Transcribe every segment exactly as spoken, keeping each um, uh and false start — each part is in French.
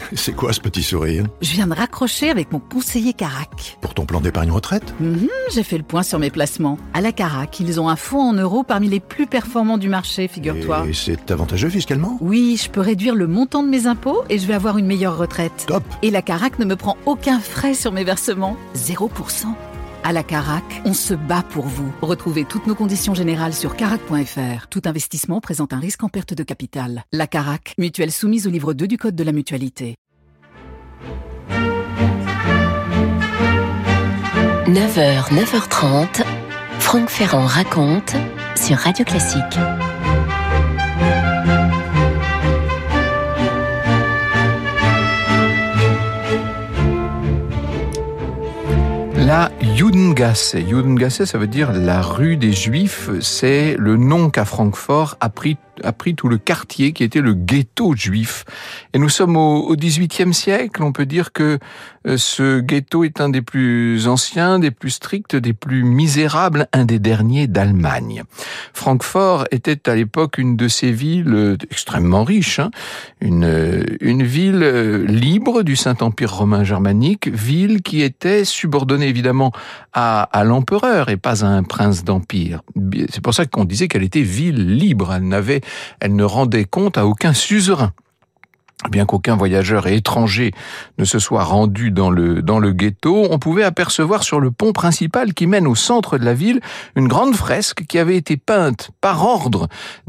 C'est quoi ce petit sourire? Je viens de raccrocher avec mon conseiller Carac. Pour ton plan d'épargne retraite? Mmh, j'ai fait le point sur mes placements. À la Carac, ils ont un fonds en euros parmi les plus performants du marché, figure-toi. Et c'est avantageux fiscalement? Oui, je peux réduire le montant de mes impôts et je vais avoir une meilleure retraite. Top! Et la Carac ne me prend aucun frais sur mes versements. zéro pour cent. À la Carac, on se bat pour vous. Retrouvez toutes nos conditions générales sur carac point f r. Tout investissement présente un risque en perte de capital. La Carac, mutuelle soumise au livre deux du Code de la mutualité. neuf heures, neuf heures trente, Franck Ferrand raconte sur Radio Classique. La Judengasse. Judengasse, ça veut dire la rue des Juifs. C'est le nom qu'a Francfort a pris, a pris tout le quartier qui était le ghetto juif. Et nous sommes au, au dix-huitième siècle. On peut dire que euh, ce ghetto est un des plus anciens, des plus stricts, des plus misérables, un des derniers d'Allemagne. Francfort était à l'époque une de ces villes extrêmement riches, hein, une, une ville libre du Saint-Empire romain germanique, ville qui était subordonnée évidemment à, à l'empereur et pas à un prince d'empire. C'est pour ça qu'on disait qu'elle était ville libre. Elle n'avait, elle ne rendait compte à aucun suzerain. Bien qu'aucun voyageur et étranger ne se soit rendu dans le, dans le ghetto, on pouvait apercevoir sur le pont principal qui mène au centre de la ville une grande fresque qui avait été peinte par ordre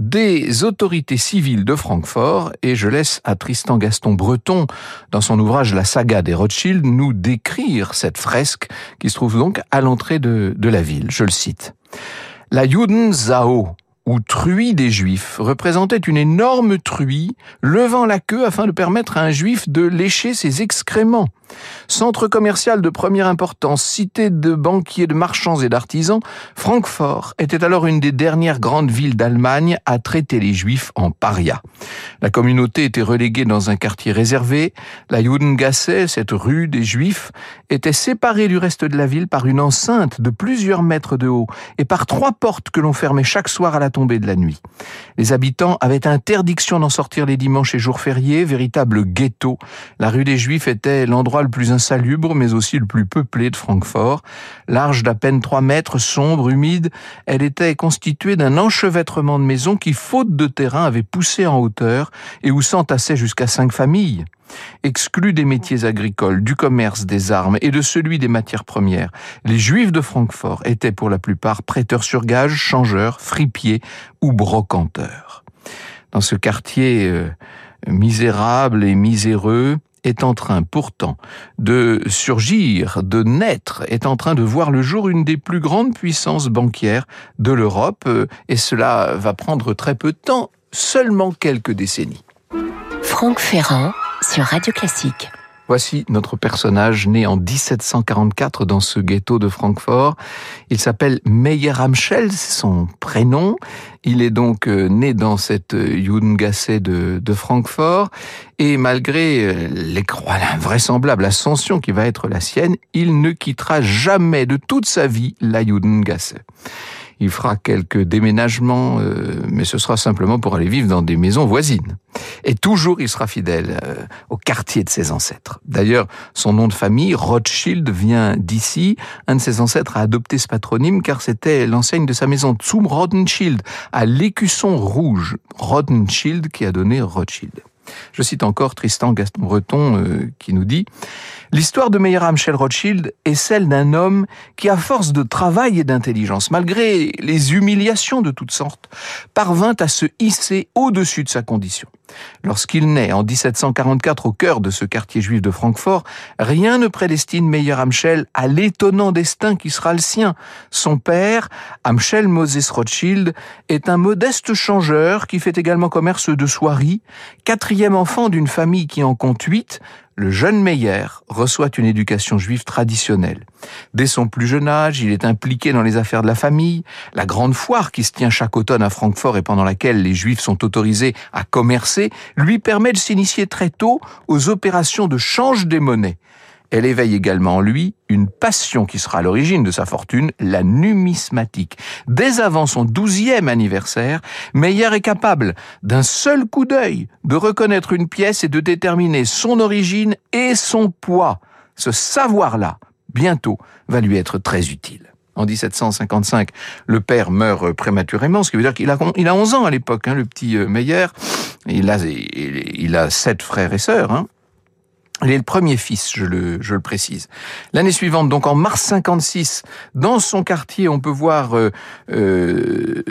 des autorités civiles de Francfort, et je laisse à Tristan Gaston Breton, dans son ouvrage La saga des Rothschild, nous décrire cette fresque qui se trouve donc à l'entrée de, de la ville. Je le cite. La Judensau, ou truie des Juifs, représentait une énorme truie levant la queue afin de permettre à un Juif de lécher ses excréments. Centre commercial de première importance, cité de banquiers, de marchands et d'artisans, Francfort était alors une des dernières grandes villes d'Allemagne à traiter les Juifs en parias. La communauté était reléguée dans un quartier réservé. La Judengasse, cette rue des Juifs, était séparée du reste de la ville par une enceinte de plusieurs mètres de haut et par trois portes que l'on fermait chaque soir à la tombée de la nuit. Les habitants avaient interdiction d'en sortir les dimanches et jours fériés, véritable ghetto. La rue des Juifs était l'endroit le plus insalubre, mais aussi le plus peuplé de Francfort. Large d'à peine trois mètres, sombre, humide, elle était constituée d'un enchevêtrement de maisons qui, faute de terrain, avaient poussé en hauteur et où s'entassaient jusqu'à cinq familles. Exclus des métiers agricoles, du commerce, des armes et de celui des matières premières, les Juifs de Francfort étaient pour la plupart prêteurs sur gage, changeurs, fripiers ou brocanteurs. Dans ce quartier euh, misérable et miséreux, est en train pourtant de surgir, de naître, est en train de voir le jour une des plus grandes puissances bancaires de l'Europe, et cela va prendre très peu de temps, seulement quelques décennies. Franck Ferrand sur Radio Classique. Voici notre personnage né en dix-sept cent quarante-quatre dans ce ghetto de Francfort. Il s'appelle Meyer Amschel, c'est son prénom. Il est donc né dans cette Judengasse de, de Francfort. Et malgré l'invraisemblable ascension qui va être la sienne, il ne quittera jamais de toute sa vie la Judengasse. Il fera quelques déménagements, euh, mais ce sera simplement pour aller vivre dans des maisons voisines. Et toujours, il sera fidèle euh, au quartier de ses ancêtres. D'ailleurs, son nom de famille, Rothschild, vient d'ici. Un de ses ancêtres a adopté ce patronyme car c'était l'enseigne de sa maison, Zum Rothschild, à l'écusson rouge. Rothschild qui a donné Rothschild. Je cite encore Tristan Gaston Breton euh, qui nous dit « L'histoire de Meyer Amschel Rothschild est celle d'un homme qui, à force de travail et d'intelligence, malgré les humiliations de toutes sortes, parvint à se hisser au-dessus de sa condition. Lorsqu'il naît en dix-sept cent quarante-quatre au cœur de ce quartier juif de Francfort, rien ne prédestine Meyer Amschel à l'étonnant destin qui sera le sien. Son père, Amschel Moses Rothschild, est un modeste changeur qui fait également commerce de soieries, quatrième enfant d'une famille qui en compte huit. Le jeune Meyer reçoit une éducation juive traditionnelle. Dès son plus jeune âge, il est impliqué dans les affaires de la famille. La grande foire qui se tient chaque automne à Francfort et pendant laquelle les Juifs sont autorisés à commercer, lui permet de s'initier très tôt aux opérations de change des monnaies. Elle éveille également en lui une passion qui sera à l'origine de sa fortune, la numismatique. Dès avant son douzième anniversaire, Meyer est capable, d'un seul coup d'œil, de reconnaître une pièce et de déterminer son origine et son poids. Ce savoir-là, bientôt, va lui être très utile. En dix-sept cent cinquante-cinq, le père meurt prématurément, ce qui veut dire qu'il a, il a onze ans à l'époque, hein, le petit Meyer. Il a, il a sept frères et sœurs, hein. Il est le premier fils, je le, je le précise. L'année suivante, donc en mars cinquante-six, dans son quartier, on peut voir euh, euh,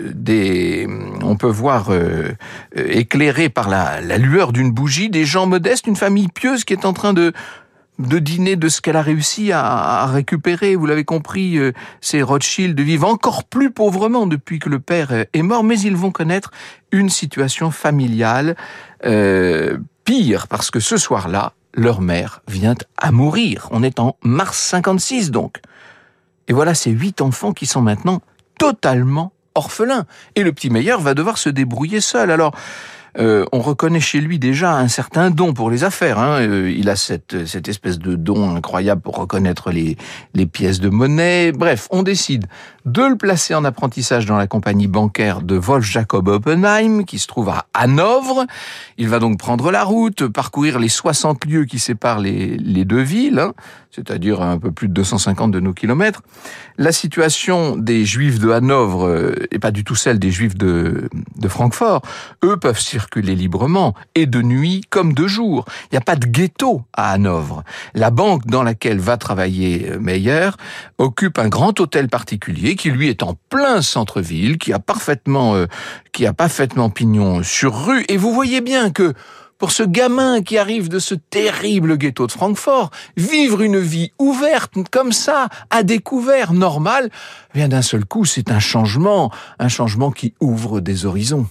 des, on peut voir euh, éclairés par la, la lueur d'une bougie, des gens modestes, une famille pieuse qui est en train de de dîner de ce qu'elle a réussi à, à récupérer. Vous l'avez compris, euh, ces Rothschild vivent encore plus pauvrement depuis que le père est mort, mais ils vont connaître une situation familiale euh, pire, parce que ce soir-là, leur mère vient à mourir. On est en mars cinquante-six, donc. Et voilà ces huit enfants qui sont maintenant totalement orphelins. Et le petit Meyer va devoir se débrouiller seul. Alors, Euh, on reconnaît chez lui déjà un certain don pour les affaires. Hein. Euh, il a cette, cette espèce de don incroyable pour reconnaître les, les pièces de monnaie. Bref, on décide de le placer en apprentissage dans la compagnie bancaire de Wolf Jacob Oppenheim, qui se trouve à Hanovre. Il va donc prendre la route, parcourir les soixante lieues qui séparent les, les deux villes, hein, c'est-à-dire un peu plus de deux cent cinquante de nos kilomètres. La situation des Juifs de Hanovre n'est pas du tout celle des Juifs de, de Francfort. Eux peuvent circuler librement, et de nuit comme de jour. Il n'y a pas de ghetto à Hanovre. La banque dans laquelle va travailler Meyer occupe un grand hôtel particulier qui, lui, est en plein centre-ville, qui a parfaitement, euh, qui a parfaitement pignon sur rue. Et vous voyez bien que pour ce gamin qui arrive de ce terrible ghetto de Francfort, vivre une vie ouverte comme ça, à découvert, normal, bien d'un seul coup, c'est un changement, un changement qui ouvre des horizons.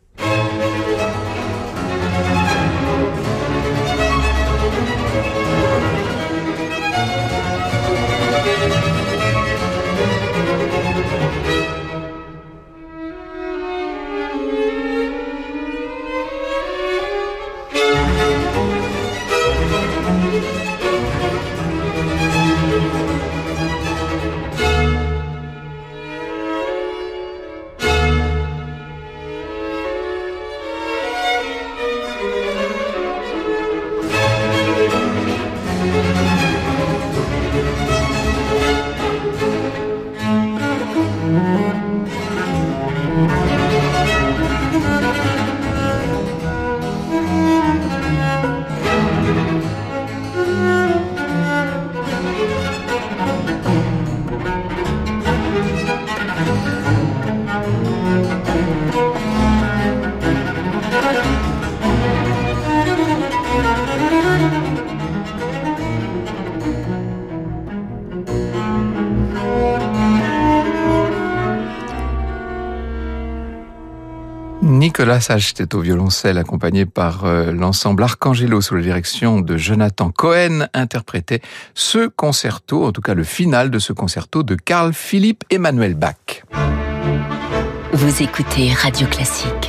Nicolas Sachs est au violoncelle, accompagné par euh, l'ensemble Arcangelo sous la direction de Jonathan Cohen, interprétait ce concerto, en tout cas le final de ce concerto de Carl Philipp Emanuel Bach. Vous écoutez Radio Classique.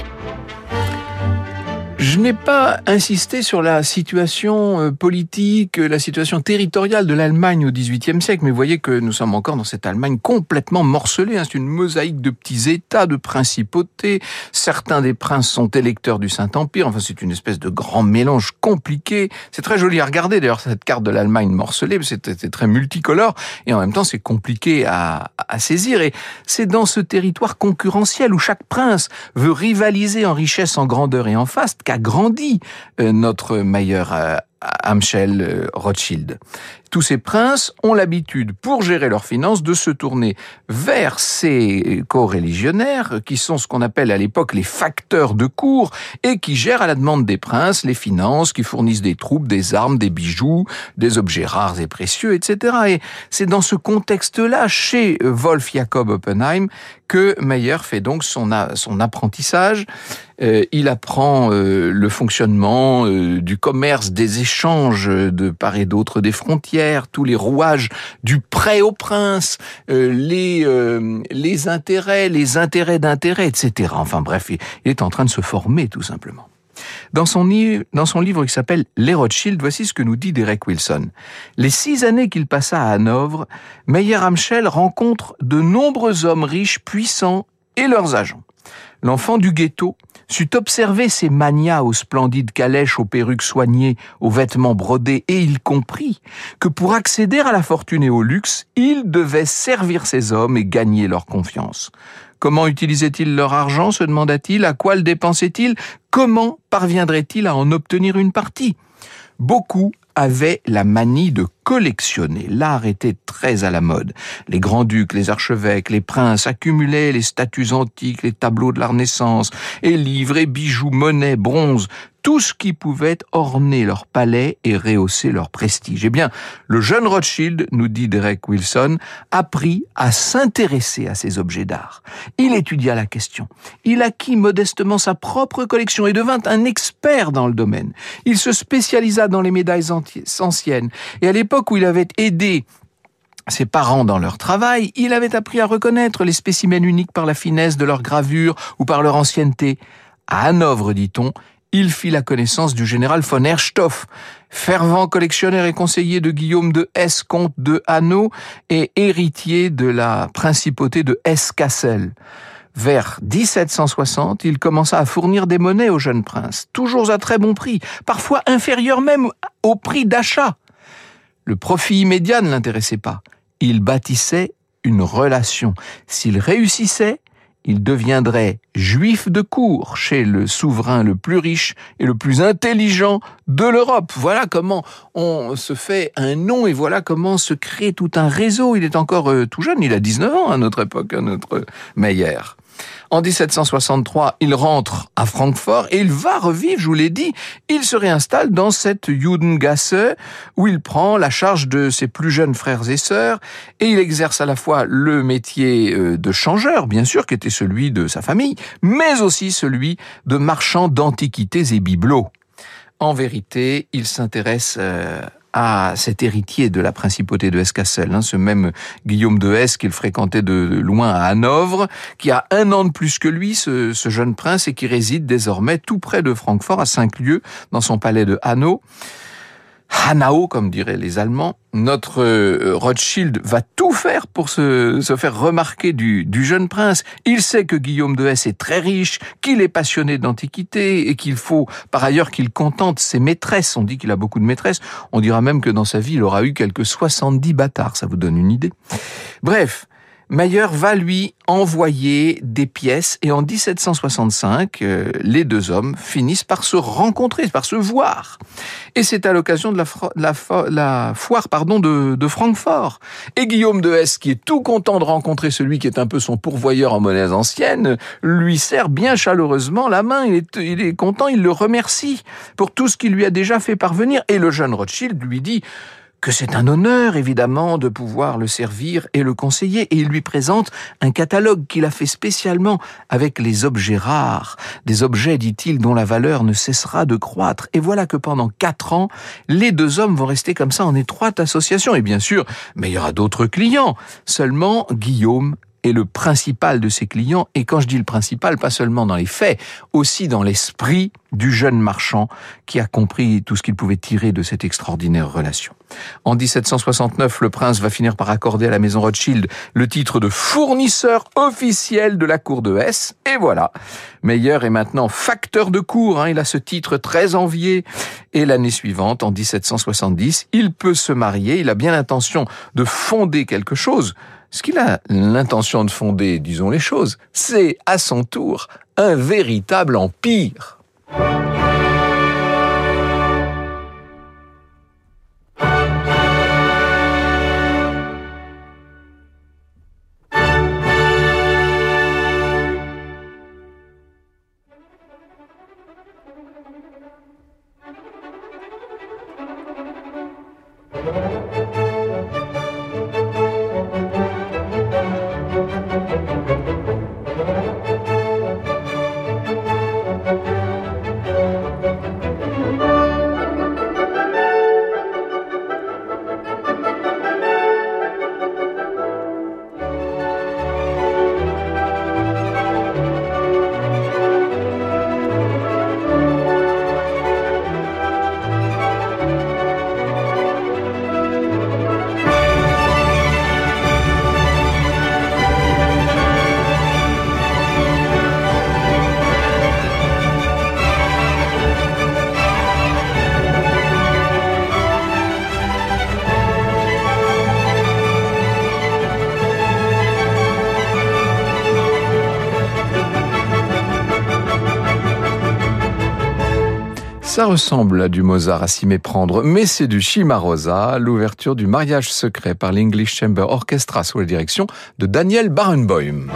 Je n'ai pas insisté sur la situation politique, la situation territoriale de l'Allemagne au dix-huitième siècle, mais vous voyez que nous sommes encore dans cette Allemagne complètement morcelée. C'est une mosaïque de petits États, de principautés. Certains des princes sont électeurs du Saint-Empire. Enfin, c'est une espèce de grand mélange compliqué. C'est très joli à regarder, d'ailleurs, cette carte de l'Allemagne morcelée. C'est très multicolore et en même temps, c'est compliqué à, à saisir. Et c'est dans ce territoire concurrentiel où chaque prince veut rivaliser en richesse, en grandeur et en faste qu'a grandi euh, notre Meyer euh, Amschel euh, Rothschild. Tous ces princes ont l'habitude, pour gérer leurs finances, de se tourner vers ces co-religionnaires, qui sont ce qu'on appelle à l'époque les facteurs de cour, et qui gèrent à la demande des princes les finances, qui fournissent des troupes, des armes, des bijoux, des objets rares et précieux, et cetera. Et c'est dans ce contexte-là, chez Wolf Jacob Oppenheim, que Meyer fait donc son, a, son apprentissage. Euh, il apprend euh, le fonctionnement euh, du commerce, des échanges de part et d'autre des frontières, tous les rouages du prêt au prince, euh, les euh, les intérêts, les intérêts d'intérêt, et cetera. Enfin bref, il est en train de se former tout simplement. Dans son, dans son livre qui s'appelle « Les Rothschild », voici ce que nous dit Derek Wilson. Les six années qu'il passa à Hanovre, Mayer-Amschel rencontre de nombreux hommes riches, puissants et leurs agents. L'enfant du ghetto sut observer ces manias aux splendides calèches, aux perruques soignées, aux vêtements brodés, et il comprit que pour accéder à la fortune et au luxe, il devait servir ces hommes et gagner leur confiance. Comment utilisaient-ils leur argent, se demanda-t-il, à quoi le dépensaient-ils, comment parviendraient-ils à en obtenir une partie ? Beaucoup avaient la manie de collectionner. L'art était très à la mode. Les grands-ducs, les archevêques, les princes accumulaient les statues antiques, les tableaux de la Renaissance, et livres et bijoux, monnaies, bronzes, tout ce qui pouvait orner leur palais et rehausser leur prestige. Eh bien, le jeune Rothschild, nous dit Derek Wilson, apprit à s'intéresser à ces objets d'art. Il étudia la question. Il acquit modestement sa propre collection et devint un expert dans le domaine. Il se spécialisa dans les médailles anciennes. Et à l'époque où il avait aidé ses parents dans leur travail, il avait appris à reconnaître les spécimens uniques par la finesse de leur gravure ou par leur ancienneté. À Hanovre, dit-on, il fit la connaissance du général von Herrschthoff, fervent collectionneur et conseiller de Guillaume de Hesse, comte de Hanau, et héritier de la principauté de Hesse-Cassel. Vers dix-sept cent soixante, il commença à fournir des monnaies au jeune prince, toujours à très bon prix, parfois inférieur même au prix d'achat. Le profit immédiat ne l'intéressait pas. Il bâtissait une relation. S'il réussissait, il deviendrait juif de cour chez le souverain le plus riche et le plus intelligent de l'Europe. Voilà comment on se fait un nom et voilà comment se crée tout un réseau. Il est encore euh, tout jeune, il a dix-neuf ans à notre époque, à notre Mayer. En dix-sept cent soixante-trois, il rentre à Francfort et il va revivre, je vous l'ai dit, il se réinstalle dans cette Judengasse où il prend la charge de ses plus jeunes frères et sœurs et il exerce à la fois le métier de changeur, bien sûr, qui était celui de sa famille, mais aussi celui de marchand d'antiquités et bibelots. En vérité, il s'intéresse euh, à cet héritier de la principauté de Hesse-Cassel, hein, ce même Guillaume de Hesse qu'il fréquentait de loin à Hanovre, qui a un an de plus que lui, ce, ce jeune prince, et qui réside désormais tout près de Francfort, à cinq lieues, dans son palais de Hanau. Hanau, comme diraient les Allemands. Notre euh, Rothschild va tout faire pour se, se faire remarquer du, du jeune prince. Il sait que Guillaume de Hesse est très riche, qu'il est passionné d'antiquité et qu'il faut, par ailleurs, qu'il contente ses maîtresses. On dit qu'il a beaucoup de maîtresses. On dira même que dans sa vie, il aura eu quelques soixante-dix bâtards. Ça vous donne une idée. Bref. Mayer va lui envoyer des pièces et en dix-sept cent soixante-cinq, euh, les deux hommes finissent par se rencontrer, par se voir. Et c'est à l'occasion de la, fro- la, fo- la foire pardon, de, de Francfort. Et Guillaume de Hesse, qui est tout content de rencontrer celui qui est un peu son pourvoyeur en monnaies anciennes, lui serre bien chaleureusement la main. Il est, il est content, il le remercie pour tout ce qu'il lui a déjà fait parvenir. Et le jeune Rothschild lui dit que c'est un honneur, évidemment, de pouvoir le servir et le conseiller. Et il lui présente un catalogue qu'il a fait spécialement avec les objets rares. Des objets, dit-il, dont la valeur ne cessera de croître. Et voilà que pendant quatre ans, les deux hommes vont rester comme ça en étroite association. Et bien sûr, mais il y aura d'autres clients. Seulement, Guillaume est le principal de ses clients. Et quand je dis le principal, pas seulement dans les faits, aussi dans l'esprit du jeune marchand qui a compris tout ce qu'il pouvait tirer de cette extraordinaire relation. En dix-sept cent soixante-neuf, le prince va finir par accorder à la maison Rothschild le titre de fournisseur officiel de la cour de Hesse. Et voilà, Mayer est maintenant facteur de cour. Hein, il a ce titre très envié. Et l'année suivante, en dix-sept cent soixante-dix, il peut se marier. Il a bien l'intention de fonder quelque chose. Ce qu'il a l'intention de fonder, disons les choses, c'est à son tour un véritable empire. Ça ressemble à du Mozart à s'y méprendre, mais c'est du Cimarosa, l'ouverture du mariage secret par l'English Chamber Orchestra sous la direction de Daniel Barenboim.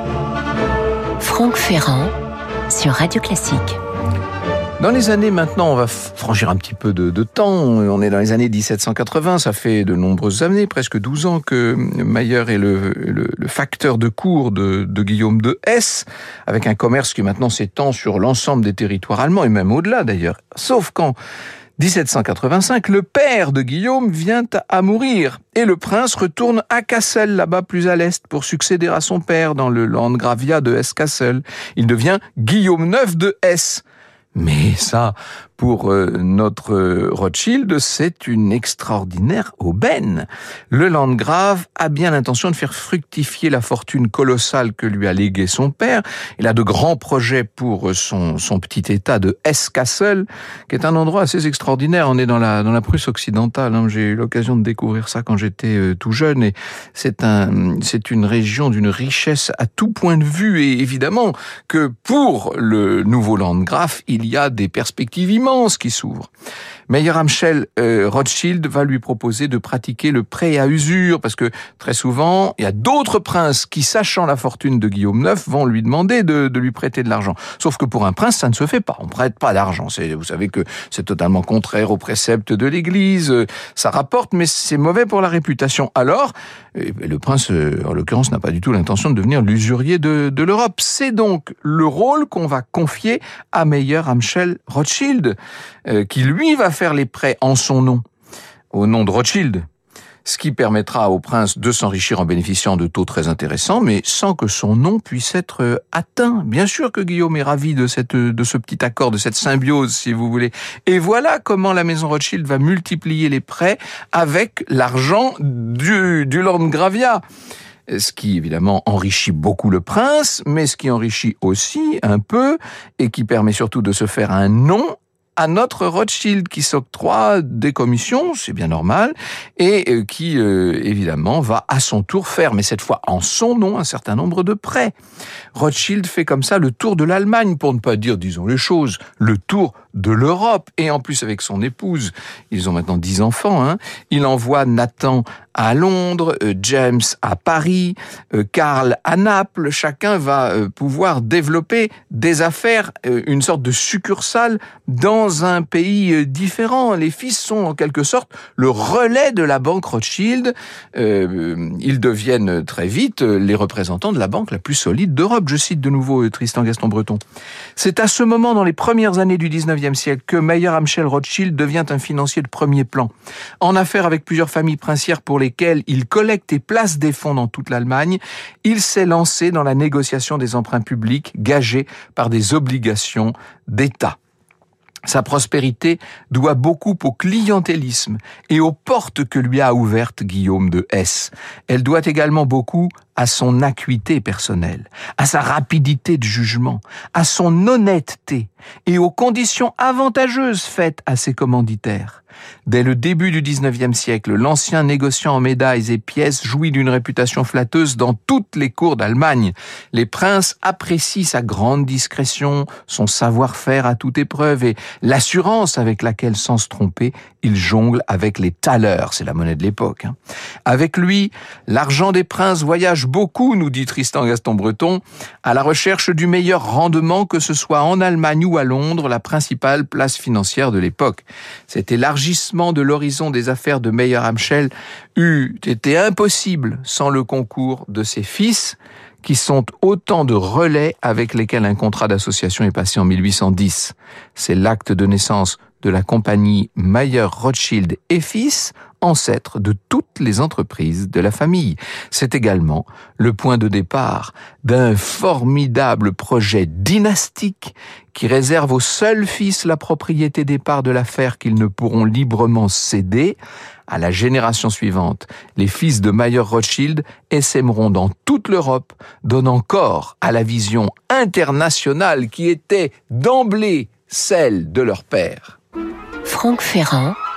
Franck Ferrand sur Radio Classique. Dans les années maintenant, on va franchir un petit peu de, de temps, on est dans les années dix-sept cent quatre-vingts, ça fait de nombreuses années, presque douze ans que Mayer est le, le, le facteur de cour de, de Guillaume de Hesse, avec un commerce qui maintenant s'étend sur l'ensemble des territoires allemands, et même au-delà d'ailleurs. Sauf qu'en dix-sept cent quatre-vingt-cinq, le père de Guillaume vient à mourir, et le prince retourne à Kassel, là-bas plus à l'est, pour succéder à son père dans le Landgravia de Hesse-Kassel. Il devient Guillaume neuf de Hesse. Mais ça, pour euh, notre euh, Rothschild, c'est une extraordinaire aubaine. Le Landgrave a bien l'intention de faire fructifier la fortune colossale que lui a léguée son père. Il a de grands projets pour son, son petit état de Hesse-Kassel, qui est un endroit assez extraordinaire. On est dans la, dans la Prusse occidentale, hein. J'ai eu l'occasion de découvrir ça quand j'étais euh, tout jeune, et c'est un, c'est une région d'une richesse à tout point de vue, et évidemment que pour le nouveau Landgrave, il y a des perspectives immenses qui s'ouvrent. Meyer-Amschel euh, Rothschild va lui proposer de pratiquer le prêt à usure, parce que très souvent, il y a d'autres princes qui, sachant la fortune de Guillaume neuf, vont lui demander de, de lui prêter de l'argent. Sauf que pour un prince, ça ne se fait pas. On prête pas d'argent. C'est, vous savez que c'est totalement contraire aux préceptes de l'Église. Ça rapporte, mais c'est mauvais pour la réputation. Alors, le prince, en l'occurrence, n'a pas du tout l'intention de devenir l'usurier de, de l'Europe. C'est donc le rôle qu'on va confier à Meyer-Amschel Rothschild, euh, qui lui va faire les prêts en son nom, au nom de Rothschild, ce qui permettra au prince de s'enrichir en bénéficiant de taux très intéressants, mais sans que son nom puisse être atteint. Bien sûr que Guillaume est ravi de cette, de ce petit accord, de cette symbiose, si vous voulez. Et voilà comment la maison Rothschild va multiplier les prêts avec l'argent du, du Landgravia. Ce qui, évidemment, enrichit beaucoup le prince, mais ce qui enrichit aussi un peu, et qui permet surtout de se faire un nom à notre Rothschild, qui s'octroie des commissions, c'est bien normal, et qui, euh, évidemment, va à son tour faire, mais cette fois en son nom, un certain nombre de prêts. Rothschild fait comme ça le tour de l'Allemagne, pour ne pas dire, disons les choses, le tour de l'Europe, et en plus avec son épouse, ils ont maintenant dix enfants, hein. Il envoie Nathan à Londres, euh, James à Paris, euh, Karl à Naples. Chacun va euh, pouvoir développer des affaires, euh, une sorte de succursale dans un pays euh, différent. Les fils sont en quelque sorte le relais de la banque Rothschild. Euh, ils deviennent très vite les représentants de la banque la plus solide d'Europe. Je cite de nouveau Tristan Gaston Breton. C'est à ce moment, dans les premières années du dix-neuvième siècle, que Meyer-Amschel Rothschild devient un financier de premier plan. En affaires avec plusieurs familles princières pour lesquelles il collecte et place des fonds dans toute l'Allemagne, il s'est lancé dans la négociation des emprunts publics gagés par des obligations d'État. Sa prospérité doit beaucoup au clientélisme et aux portes que lui a ouvertes Guillaume de Hesse. Elle doit également beaucoup à son acuité personnelle, à sa rapidité de jugement, à son honnêteté et aux conditions avantageuses faites à ses commanditaires. Dès le début du dix-neuvième siècle, l'ancien négociant en médailles et pièces jouit d'une réputation flatteuse dans toutes les cours d'Allemagne. Les princes apprécient sa grande discrétion, son savoir-faire à toute épreuve et l'assurance avec laquelle, sans se tromper, il jongle avec les thalers, c'est la monnaie de l'époque. Hein. Avec lui, l'argent des princes voyage beaucoup, nous dit Tristan Gaston Breton, à la recherche du meilleur rendement, que ce soit en Allemagne ou à Londres, la principale place financière de l'époque. Cet élargissement de l'horizon des affaires de Meyer-Amschel eût été impossible sans le concours de ses fils, qui sont autant de relais avec lesquels un contrat d'association est passé en mille huit cent dix. C'est l'acte de naissance de la compagnie Mayer Rothschild et Fils, ancêtre de toutes les entreprises de la famille. C'est également le point de départ d'un formidable projet dynastique qui réserve aux seuls fils la propriété des parts de l'affaire qu'ils ne pourront librement céder. À la génération suivante, les fils de Mayer Rothschild essaimeront dans toute l'Europe, donnant corps à la vision internationale qui était d'emblée celle de leur père. Franck Ferrand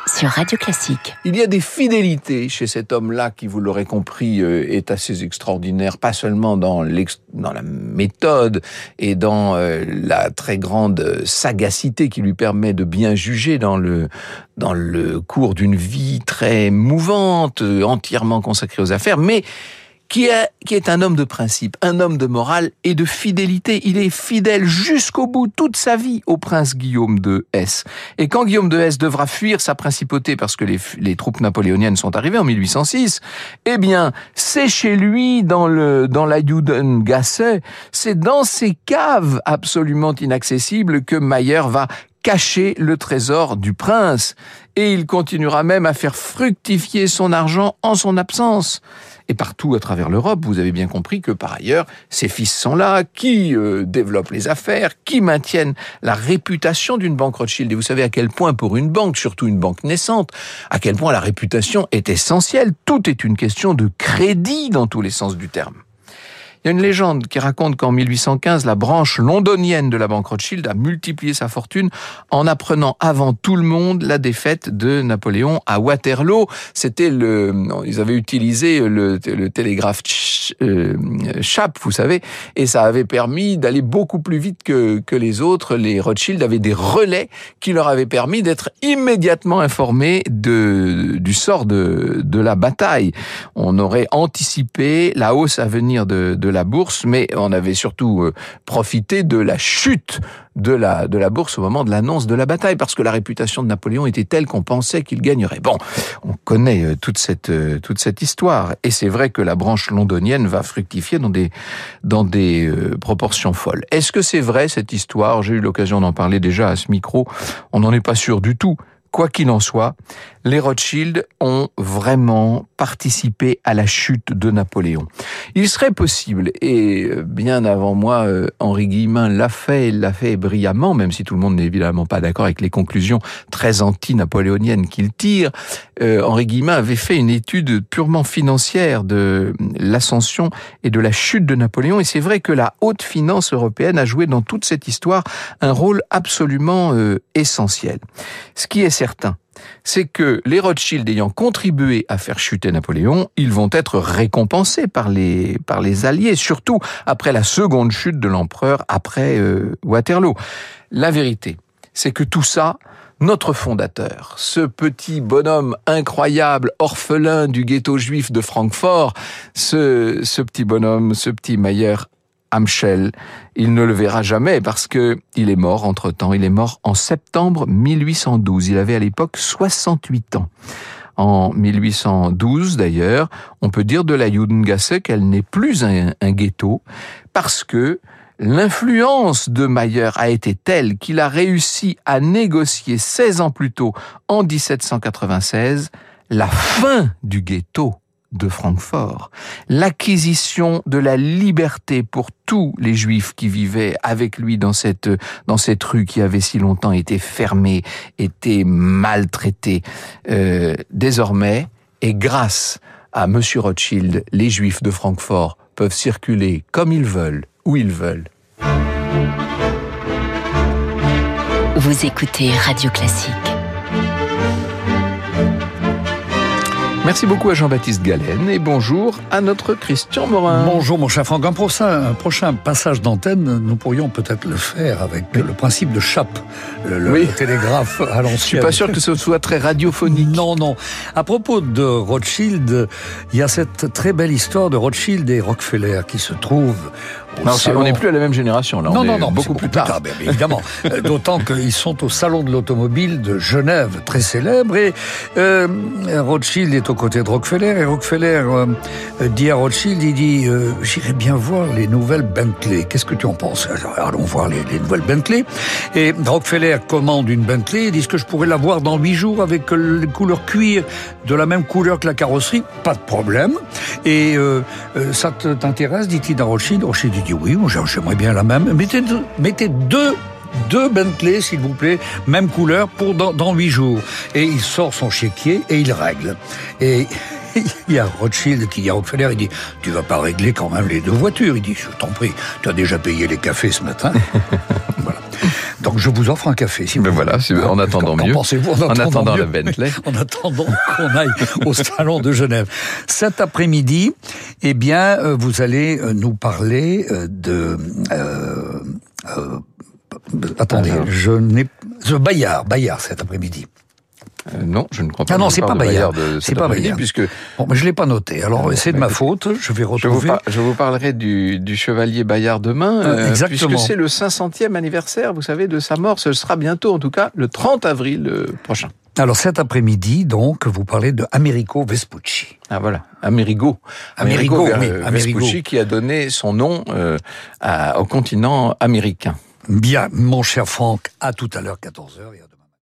sur Radio Classique. Il y a des fidélités chez cet homme-là qui, vous l'aurez compris, est assez extraordinaire, pas seulement dans, dans la méthode et dans euh, la très grande sagacité qui lui permet de bien juger dans le, dans le cours d'une vie très mouvante, entièrement consacrée aux affaires, mais Qui est, qui est un homme de principe, un homme de morale et de fidélité. Il est fidèle jusqu'au bout, toute sa vie, au prince Guillaume de Hesse. Et quand Guillaume de Hesse devra fuir sa principauté parce que les, les troupes napoléoniennes sont arrivées en mille huit cent six, eh bien, c'est chez lui, dans le, dans la Judengasse, c'est dans ces caves absolument inaccessibles que Mayer va cacher le trésor du prince. Et il continuera même à faire fructifier son argent en son absence. Et partout à travers l'Europe, vous avez bien compris que par ailleurs, ses fils sont là, qui euh, développent les affaires, qui maintiennent la réputation d'une banque Rothschild. Et vous savez à quel point pour une banque, surtout une banque naissante, à quel point la réputation est essentielle. Tout est une question de crédit dans tous les sens du terme. Il y a une légende qui raconte qu'en mille huit cent quinze, la branche londonienne de la banque Rothschild a multiplié sa fortune en apprenant avant tout le monde la défaite de Napoléon à Waterloo. C'était le, ils avaient utilisé le, le télégraphe euh, Chappe, vous savez, et ça avait permis d'aller beaucoup plus vite que, que les autres. Les Rothschild avaient des relais qui leur avaient permis d'être immédiatement informés de, du sort de, de la bataille. On aurait anticipé la hausse à venir de, de la bourse, mais on avait surtout euh, profité de la chute de la, de la bourse au moment de l'annonce de la bataille, parce que la réputation de Napoléon était telle qu'on pensait qu'il gagnerait. Bon, on connaît euh, toute cette, euh, toute cette histoire, et c'est vrai que la branche londonienne va fructifier dans des, dans des euh, proportions folles. Est-ce que c'est vrai cette histoire? J'ai eu l'occasion d'en parler déjà à ce micro, on n'en est pas sûr du tout. Quoi qu'il en soit, les Rothschild ont vraiment participé à la chute de Napoléon. Il serait possible, et bien avant moi, Henri Guillemin l'a fait, il l'a fait brillamment, même si tout le monde n'est évidemment pas d'accord avec les conclusions très anti-napoléoniennes qu'il tire. Euh, Henri Guillemin avait fait une étude purement financière de l'ascension et de la chute de Napoléon, et c'est vrai que la haute finance européenne a joué dans toute cette histoire un rôle absolument euh, essentiel. Ce qui est certain, c'est que les Rothschild ayant contribué à faire chuter Napoléon, ils vont être récompensés par les, par les Alliés, surtout après la seconde chute de l'empereur après euh, Waterloo. La vérité, c'est que tout ça, notre fondateur, ce petit bonhomme incroyable, orphelin du ghetto juif de Francfort, ce, ce petit bonhomme, ce petit Mayer Amschel, il ne le verra jamais parce que il est mort entre-temps. Il est mort en septembre mille huit cent douze. Il avait à l'époque soixante-huit ans. En mille huit cent douze, d'ailleurs, on peut dire de la Judengasse qu'elle n'est plus un, un ghetto parce que l'influence de Mayer a été telle qu'il a réussi à négocier seize ans plus tôt, en dix-sept cent quatre-vingt-seize, la fin du ghetto de Francfort, l'acquisition de la liberté pour tous les Juifs qui vivaient avec lui dans cette dans cette rue qui avait si longtemps été fermée, été maltraitée. Euh, désormais, et grâce à Monsieur Rothschild, les Juifs de Francfort peuvent circuler comme ils veulent, où ils veulent. Vous écoutez Radio Classique. Merci beaucoup à Jean-Baptiste Galen et bonjour à notre Christian Morin. Bonjour mon cher Franck. Un prochain, un prochain passage d'antenne, nous pourrions peut-être le faire avec oui. le principe de Chappe, le, oui. le télégraphe à l'ancienne. Je suis pas sûr que ce soit très radiophonique. Non, non. À propos de Rothschild, il y a cette très belle histoire de Rothschild et Rockefeller qui se trouvent Non, on n'est plus à la même génération, là. Non, on non, est non, beaucoup, beaucoup plus tard. tard bien, évidemment. D'autant qu'ils sont au salon de l'automobile de Genève, très célèbre, et euh, Rothschild est aux côtés de Rockefeller, et Rockefeller euh, dit à Rothschild, il dit euh, « J'irai bien voir les nouvelles Bentley. Qu'est-ce que tu en penses ?» Allons voir les, les nouvelles Bentley. Et Rockefeller commande une Bentley, il dit « Est-ce que je pourrais la voir dans huit jours avec les couleurs cuir de la même couleur que la carrosserie ?» Pas de problème. Et euh, ça t'intéresse, dit-il à Rothschild. Rothschild dit oui, moi j'aimerais bien la même. Mettez deux, mettez deux, deux Bentley, s'il vous plaît, même couleur, pour dans, dans huit jours. Et il sort son chéquier et il règle. Et il y a Rothschild qui dit à Rockefeller, il dit, tu vas pas régler quand même les deux voitures. Il dit, je t'en prie, tu as déjà payé les cafés ce matin. Voilà. Donc je vous offre un café, si vous Ben voulez. voilà, si- en attendant Qu'en mieux. pensez-vous en En attendant, attendant mieux le Bentley. En attendant qu'on aille au salon de Genève. Cet après-midi, eh bien, euh, vous allez euh, nous parler euh, de... Euh, euh, attendez, Alors. je n'ai... The Bayard, Bayard cet après-midi. Euh, non, je ne crois pas. Ah non, que je c'est parle pas de Bayard. de C'est cet pas après-midi, Bayard. puisque Bon, mais je l'ai pas noté. Alors, Ah, c'est de bah, ma faute. Je vais je vous, retrouver... par- je vous parlerai du, du chevalier Bayard demain, Euh, euh, exactement. puisque c'est le cinq centième anniversaire, vous savez, de sa mort. Ce sera bientôt, en tout cas, le trente avril euh, prochain. Alors, cet après-midi, donc, vous parlez de Amerigo Vespucci. Ah voilà, Amerigo. Amerigo, euh, oui, Amerigo. Vespucci, qui a donné son nom euh, à- au continent américain. Bien, mon cher Franck, à tout à l'heure, quatorze heures. Et à demain.